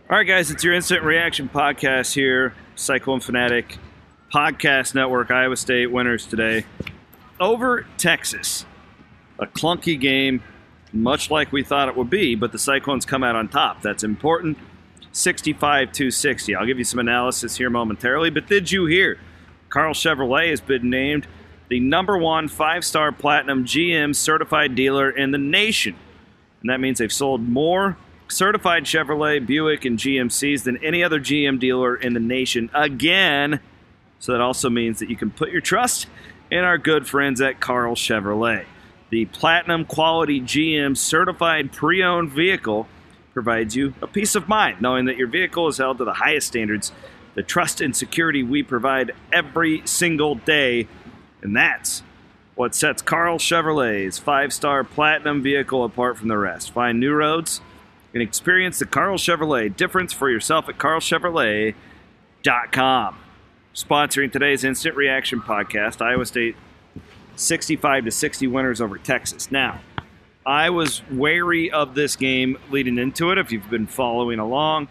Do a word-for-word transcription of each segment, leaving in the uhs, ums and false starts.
All right, guys, it's your Instant Reaction Podcast here, Cyclone Fanatic Podcast Network. Iowa State winners today over Texas. A clunky game, much like we thought it would be, but the Cyclones come out on top. That's important. sixty-five to sixty. I'll give you some analysis here momentarily, but did you hear Karl Chevrolet has been named the number one five-star platinum G M certified dealer in the nation? And that means they've sold more certified Chevrolet, Buick, and G M Cs than any other G M dealer in the nation again. So that also means that you can put your trust in our good friends at Karl Chevrolet. The platinum quality G M certified pre-owned vehicle provides you a peace of mind knowing that your vehicle is held to the highest standards, the trust and security we provide every single day. And that's what sets Karl Chevrolet's five-star platinum vehicle apart from the rest. Find new roads and experience the Karl Chevrolet difference for yourself at karl chevrolet dot com. Sponsoring today's Instant Reaction Podcast, Iowa State sixty-five to sixty winners over Texas. Now, I was wary of this game leading into it, if you've been following along.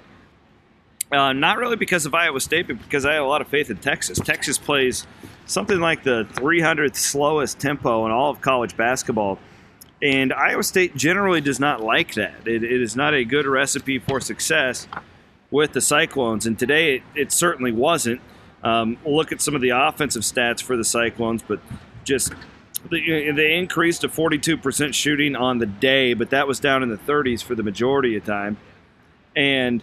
Uh, not really because of Iowa State, but because I had a lot of faith in Texas. Texas plays something like the three hundredth slowest tempo in all of college basketball. And Iowa State generally does not like that. It, it is not a good recipe for success with the Cyclones. And today it, it certainly wasn't. Um, we'll look at some of the offensive stats for the Cyclones, but just they increased to forty-two percent shooting on the day, but that was down in the thirties for the majority of time. And,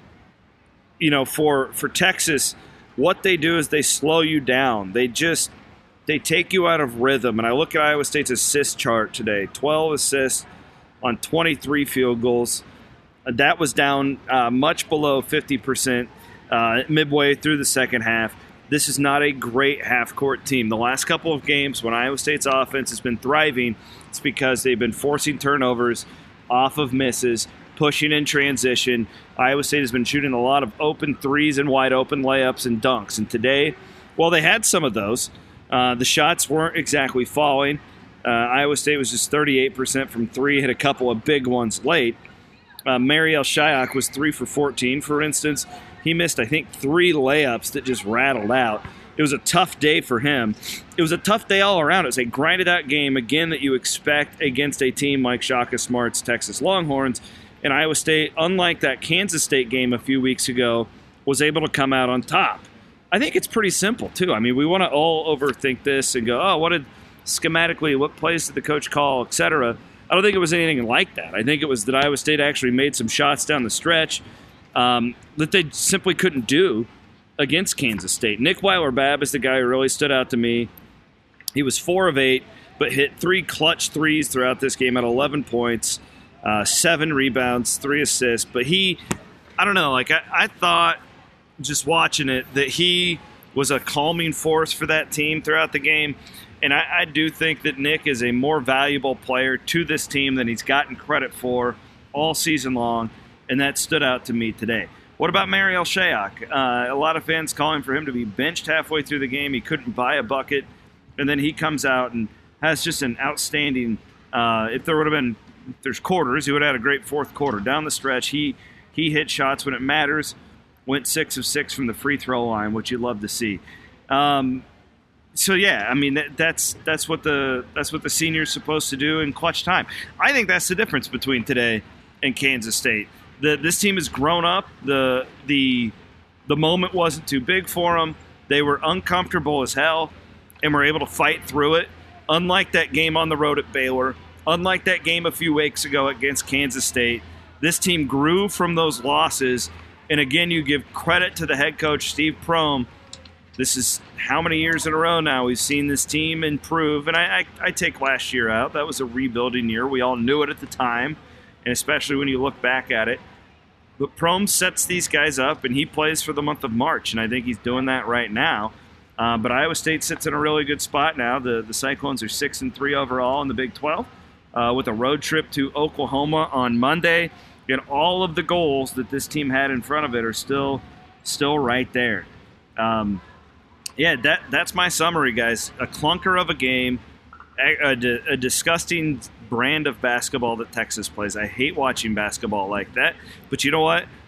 you know, for, for Texas, what they do is they slow you down. They just they take you out of rhythm. And I look at Iowa State's assist chart today, twelve assists on twenty-three field goals. That was down uh, much below fifty percent uh, midway through the second half. This is not a great half-court team. The last couple of games when Iowa State's offense has been thriving, it's because they've been forcing turnovers off of misses, pushing in transition. Iowa State has been shooting a lot of open threes and wide-open layups and dunks. And today, well, they had some of those. Uh, the shots weren't exactly falling. Uh, Iowa State was just thirty-eight percent from three, hit a couple of big ones late. Uh, Marial Shayok was three for fourteen, for instance. He missed, I think, three layups that just rattled out. It was a tough day for him. It was a tough day all around. It was a grinded-out game, again, that you expect against a team like Shaka Smart's Texas Longhorns. And Iowa State, unlike that Kansas State game a few weeks ago, was able to come out on top. I think it's pretty simple, too. I mean, we want to all overthink this and go, oh, what did schematically, what plays did the coach call, et cetera. I don't think it was anything like that. I think it was that Iowa State actually made some shots down the stretch um, that they simply couldn't do against Kansas State. Nick Weiler-Babb is the guy who really stood out to me. He was four of eight, but hit three clutch threes throughout this game at eleven points, uh, seven rebounds, three assists. But he, I don't know, like I, I thought, just watching it, that he was a calming force for that team throughout the game. And I, I do think that Nick is a more valuable player to this team than he's gotten credit for all season long, and that stood out to me today. What about Marial Shayok? Uh, a lot of fans calling for him to be benched halfway through the game. He couldn't buy a bucket, and then he comes out and has just an outstanding uh, – if there would have been – if there's quarters, he would have had a great fourth quarter. Down the stretch, he he hit shots when it matters. Went six of six from the free throw line, which you love to see. Um, so yeah, I mean that, that's that's what the that's what the senior's supposed to do in clutch time. I think that's the difference between today and Kansas State. The, this team has grown up. The the the moment wasn't too big for them. They were uncomfortable as hell, and were able to fight through it. Unlike that game on the road at Baylor, unlike that game a few weeks ago against Kansas State, this team grew from those losses. And again, you give credit to the head coach, Steve Prohm. This is how many years in a row now we've seen this team improve. And I, I, I take last year out. That was a rebuilding year. We all knew it at the time, and especially when you look back at it. But Prohm sets these guys up, and he plays for the month of March, and I think he's doing that right now. Uh, but Iowa State sits in a really good spot now. The, the Cyclones are six and three overall in the Big twelve uh, with a road trip to Oklahoma on Monday. And all of the goals that this team had in front of it are still still right there. Um, yeah, that that's my summary, guys. A clunker of a game, a, a, a disgusting brand of basketball that Texas plays. I hate watching basketball like that. But you know what?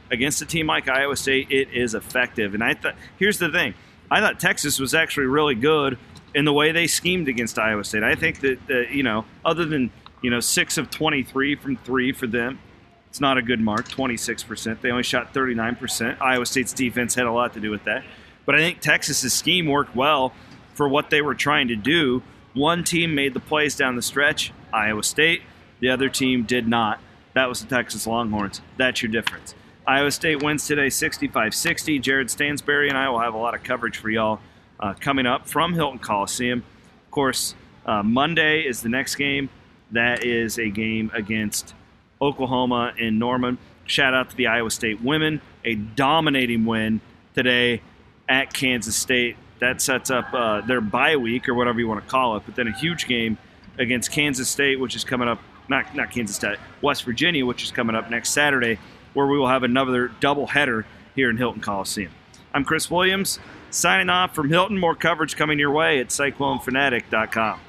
against a team like Iowa State, it is effective. And I thought, here's the thing. I thought Texas was actually really good in the way they schemed against Iowa State. I think that, uh, you know, other than, you know, six of twenty-three from three for them, it's not a good mark, twenty-six percent. They only shot thirty-nine percent. Iowa State's defense had a lot to do with that. But I think Texas's scheme worked well for what they were trying to do. One team made the plays down the stretch, Iowa State. The other team did not. That was the Texas Longhorns. That's your difference. Iowa State wins today sixty-five sixty. Jared Stansberry and I will have a lot of coverage for y'all uh, coming up from Hilton Coliseum. Of course, uh, Monday is the next game. That is a game against Oklahoma in Norman. Shout out to the Iowa State women. A dominating win today at Kansas State. That sets up uh, their bye week or whatever you want to call it. But then a huge game against Kansas State, which is coming up, not, not Kansas State, West Virginia, which is coming up next Saturday, where we will have another doubleheader here in Hilton Coliseum. I'm Chris Williams, signing off from Hilton. More coverage coming your way at cyclone fanatic dot com.